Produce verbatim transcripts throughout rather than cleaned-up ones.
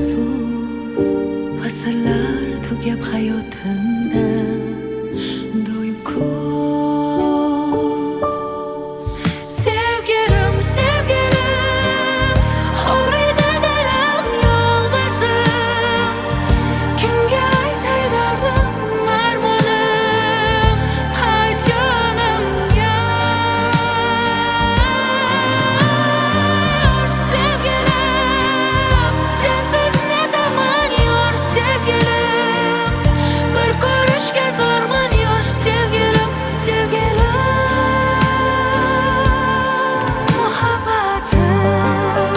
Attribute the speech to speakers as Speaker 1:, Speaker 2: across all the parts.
Speaker 1: afsus, fasllar tugab hayotimda doim kuz. Sevgilim, sevgilim, og'riydi dilim yolg'izim. Kimga aytay dardim, armonim, qayt yonimga. Sevgilim, sensiz nedaman yor, sevgilim. Bir ko'rishga zo'rman yor, sevgilim, sevgilim. Muhabbatim.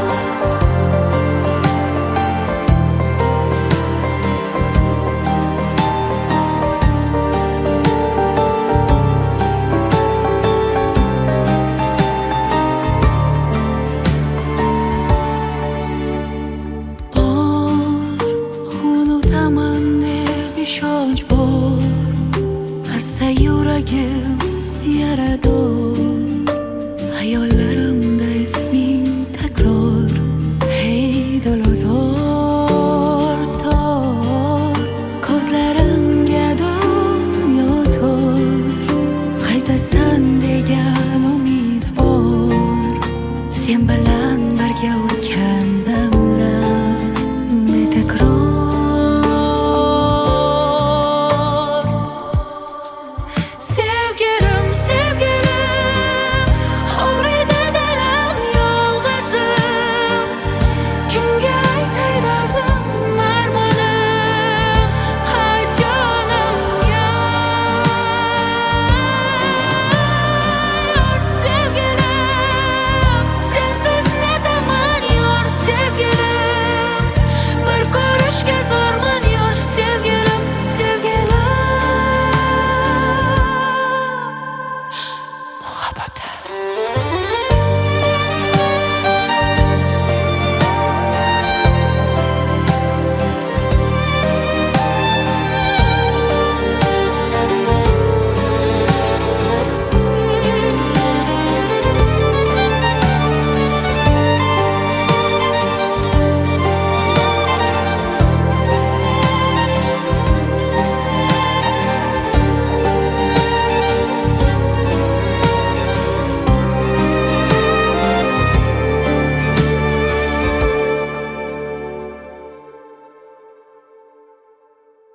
Speaker 1: Bor, unutaman deb ishonch bor, xasta yuragim yarador.